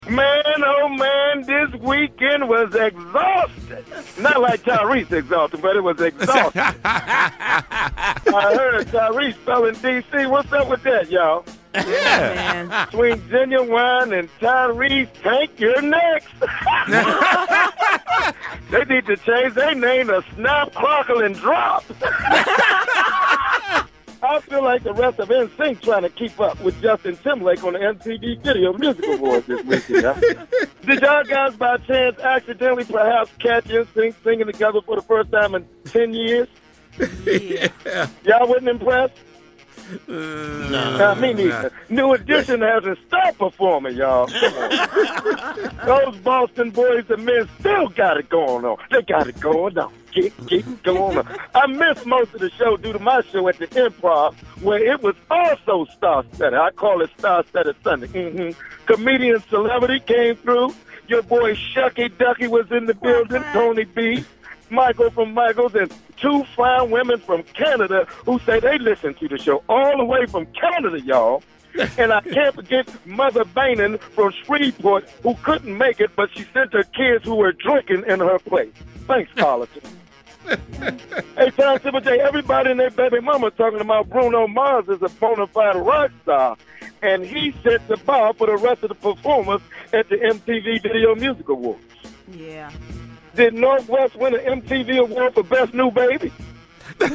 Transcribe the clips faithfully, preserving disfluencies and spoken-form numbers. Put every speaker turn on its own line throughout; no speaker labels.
Man, oh man, this weekend was exhausting. Not like Tyrese exhausting, but it was exhausting. I heard Tyrese fell in D C. What's up with that, y'all?
Yeah, man.
Between Genuine and Tyrese, Tank, you're next. They need to change their name to Snap, Crackle, and Drop. I feel like the rest of N Sync trying to keep up with Justin Timberlake on the M T V Video Music Awards this weekend. Huh? Did y'all guys by chance accidentally perhaps catch N Sync singing together for the first time in ten years?
Yeah.
Y'all wasn't impressed?
Uh,
No, uh, me neither. New Edition hasn't stopped performing, y'all. Come on. Those Boston boys and men still got it going on. They got it going on. Keep, keep going on. I missed most of the show due to my show at the Improv, where it was also star-studded. I call it star-studded Sunday. Mm-hmm. Comedian Celebrity came through. Your boy Shucky Ducky was in the building. Tony B. Michael from Michaels, and two fine women from Canada who say they listen to the show all the way from Canada, y'all. And I can't forget Mother Bainan from Shreveport, who couldn't make it, but she sent her kids who were drinking in her place. Thanks, politics. Hey, Tom Triple J, everybody and their baby mama talking about Bruno Mars as a bona fide rock star, and he set the bar for the rest of the performers at the M T V Video Music Awards.
Yeah.
Did Northwest win an M T V award for Best New Baby? And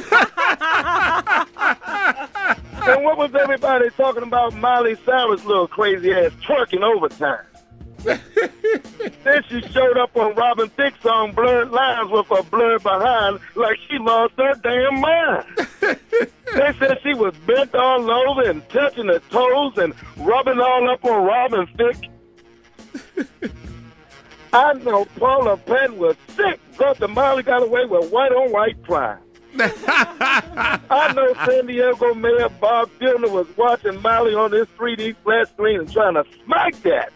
what was everybody talking about Miley Cyrus' little crazy ass twerking overtime? Then she showed up on Robin Thicke's song Blurred Lines with her blurred behind like she lost her damn mind. They said she was bent all over and touching her toes and rubbing all up on Robin Thicke. I know Paula Penn was sick, but the Miley got away with white-on-white crime. I know San Diego Mayor Bob Filner was watching Miley on this three D flat screen and trying to smack that.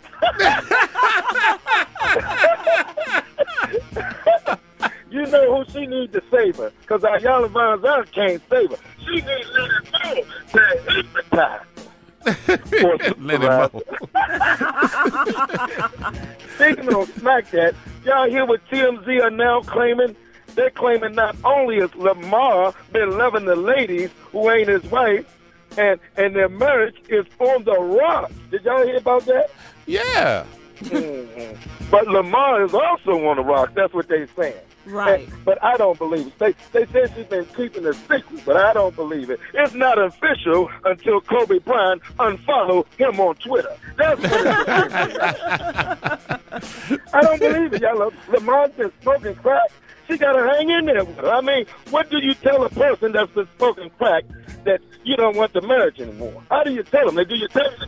You know who she needs to save her, because Ayala Von Zan can't save her. She needs Let It Go to hypnotize.
Let it go.
Speaking of smack that, y'all hear what T M Z are now claiming? They're claiming not only has Lamar been loving the ladies who ain't his wife, and, and their marriage is on the rocks. Did y'all hear about that?
Yeah.
Mm-hmm. But Lamar is also on the rocks. That's what they're saying.
Right.
And, but I don't believe it. They they say she's been keeping it secret, but I don't believe it. It's not official until Kobe Bryant unfollowed him on Twitter. That's what it is. I don't believe it, y'all. Lamar's been smoking crack. She got to hang in there with her. I mean, what do you tell a person that's been smoking crack that you don't want the marriage anymore? How do you tell them? Do you tell them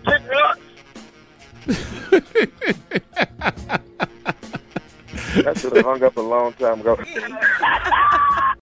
to kick rocks? I should have hung up a long time ago.